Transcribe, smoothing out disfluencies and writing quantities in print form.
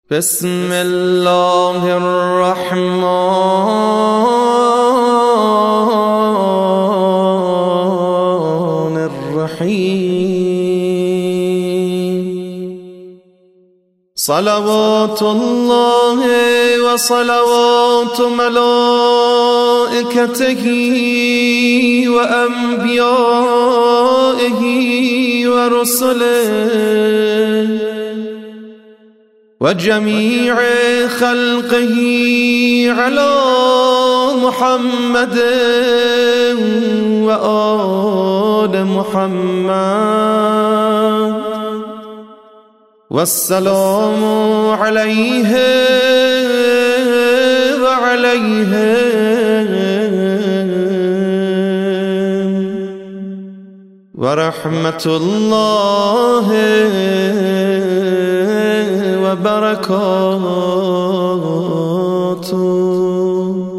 بسم الله الرحمن الرحيم صلوات الله وصلوات ملائكته وأنبيائه ورسله وجميع خلقه على محمد وآل محمد والسلام عليه وعليهم ورحمة الله وبركاته.